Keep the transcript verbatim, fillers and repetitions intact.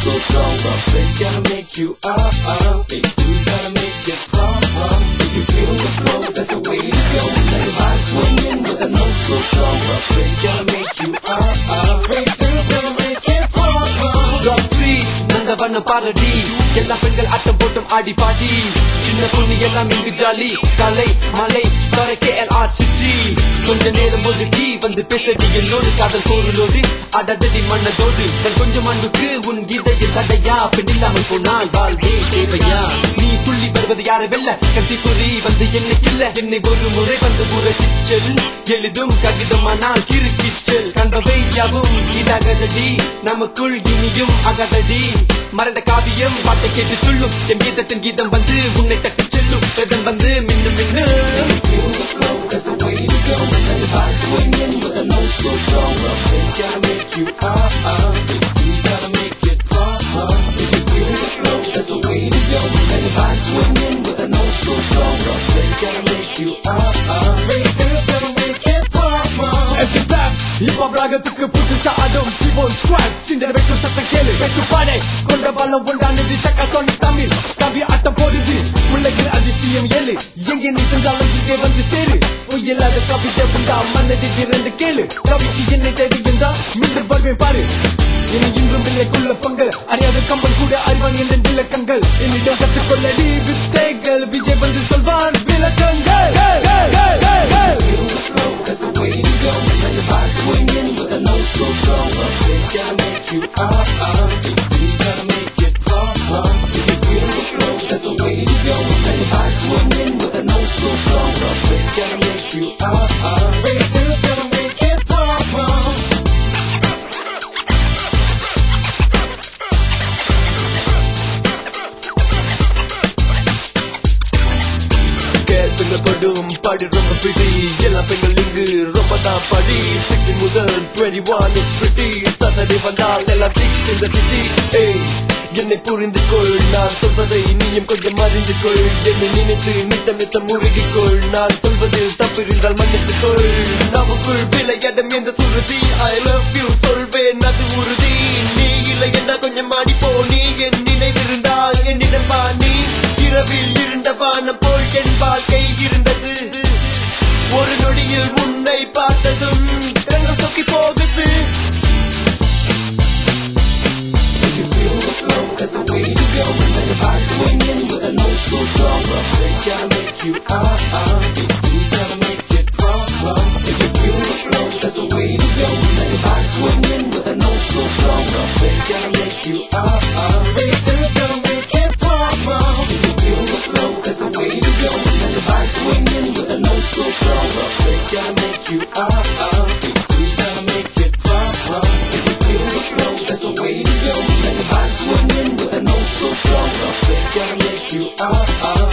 so strong, but it's gonna make you up, up. Phase two's gonna make it proper. If you feel the flow, that's the way to go. Let your body swinging with a no so strong, but it's gonna make you up, up. Phase two's gonna make it proper. Drop three, நந்தவன பாரடி எல்லா பெண்கள் ஆட்டம் போட்டும் ஆடி பாடி சின்ன பொண்ணு எல்லாம் இங்கு jolly காலை மாலை தர கேஎல்ஆர் சிட்டி கொஞ்ச நேரம் ஒதுக்கி வந்து பேசடி என்னோடு காதல் போருளோடு அடதடி மன்னதோடு நான் கொஞ்சம் மண்ணுக்கு உன் கீதையை தடையா பெண் இல்லாமல் போனால் வாழ்வே தேவையா நீ புள்ளி வருவது யாரை வெல்ல கத்தி பொறி வந்து என்னை கில்ல என்னை ஒரு முறை வந்து உரசிச்சல் எழுதும் கடிதமானால் கிறுக்கிச்சல் கண்டவை யாவும் இதாகதடி நமக்குள் இனியும் அகதடி மறந்த காவியம் பாட்டை கேட்டு சொல்லும் என் கீதத்தின் கீதம் வந்து உன்னை தட்டி செல்லும் ரதம் வந்து மின்னு மின்னு Feel the flow, that's the way to go. Let your body swinging with a no so strong, but it's gonna make you up, up. Phase two's gonna make it proper. If you feel the flow, that's the way to go. Let your body swinging with a no so strong, but it's gonna make you up, up. Phase two's gonna make it proper. As a rap, hip-hop ராகத்துக்கு புதுசா ஆடும் keyboard squad சிண்டர வைக்கும் சத்தம் கேளு பேசு பாடே கொண்ட பலம் உண்டானது சக்கா சொன்ன தமிழ் கவி ஆட்டம் போடுது உலகில் அதிசயம் ஏழு எங்கே நீ சென்றாலும் இங்கே வந்து சேரு பொய்யில்லாத கவிதை உண்டா மன்னதி திறந்து கேளு கவிக்கு என்னை தேடி என்றா மீண்டும் வருவேன் பாரு இனி இன்றும் இல்லைக்குள்ள பொங்கல் அறியாத கம்பல் கூட அறிவான் என்ற விளக்கங்கள் என்னிடம் கற்றுக்கொள்ளடி வித்தைகள் விஜய் வந்து சொல்வான் விளக்கங்கள் Feel the flow, that's the way to go. Let your body swinging with a no so strong, but it's gonna make you up, up. Phase two's gonna make it proper. If you feel the flow, that's the way to go. Let your body swinging with a no so strong, but it's gonna make you up, up. Phase two's gonna make it proper. கேட்கப்படும் பாடி ரொம்ப பிடி எல்லா பெண்கள் இங்கு ரொம்ப தான் படி sixty முதல் twenty one it's pretty Saturday வந்தால் எல்லாம் சிக்ஸ் இந்த சிட்டி ஏய் என்னை புரிந்து கொள் நான் சொல்வதை நீயும் கொஞ்சம் அறிந்து கொள் என்னை நினைத்து நித்தம் நித்தம் முருகிக்கொள் நான் சொல்வதில் தப்பிருந்தால் மன்னித்துக் கொள் நமக்குள் விளையாடும் எந்த சுருதி ஐ லவ் யூ சொல்வேன் அது உறுதி நீ இல்லை என்றால் கொஞ்சம் மாடி போ நீ என் நினைவிருந்தால் என்னிடம் வா நீ இரவில் இருந்த வானம் போல் என் வாழ்க்கை இருந்தது ஒரு நொடியில் உன்னை பார்த்ததும் கண்கள் சொக்கி போகுது If you feel the flow, that's the way to go. Let your body swinging with a no so strong, but it's gonna make you up, up. Phase two's gonna make it proper. If you feel the flow, that's the way to go. Let your body swinging with a no so strong, but it's gonna make you up, up. Phase two's gonna make it proper. If you feel the flow, that's the way to go. Let your body swinging with a no so strong, but it's gonna make you up, up. Phase two's gonna make it proper. If you feel the flow, that's the way to go. Let your body swinging with a no so strong, but it's gonna make you up, up.